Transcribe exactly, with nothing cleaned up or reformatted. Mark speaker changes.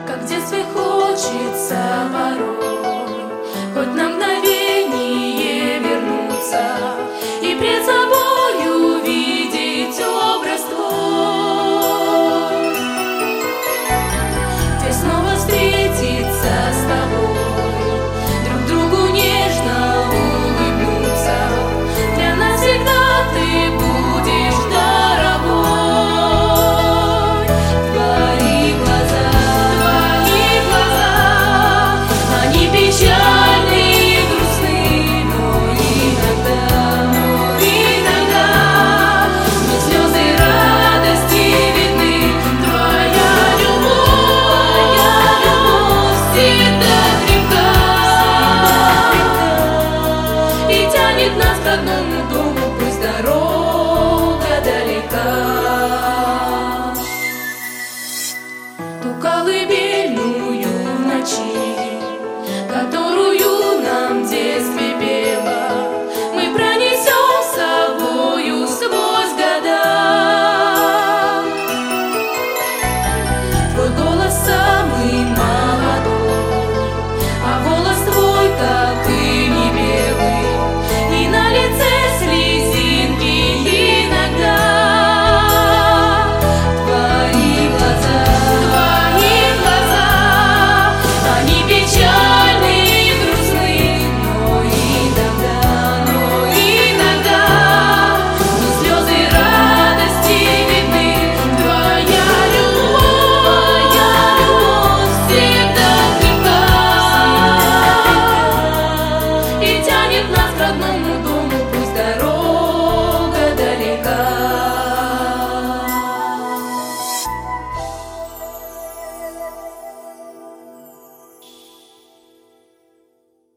Speaker 1: как в детстве хочется порой хоть на мгновение вернуться и пред собою видеть образ твой, где снова встретиться с тобой, друг другу нежно улыбнуться. Для нас всегда ты будешь дорогой. Твои глаза, твои глаза, они печальные и грустные, но иногда, но иногда мне слезы радости видны. Твоя любовь, твоя любовь всегда крепка и тянет нас к родному дому, пусть дорога далека. Ту колыбельную в ночи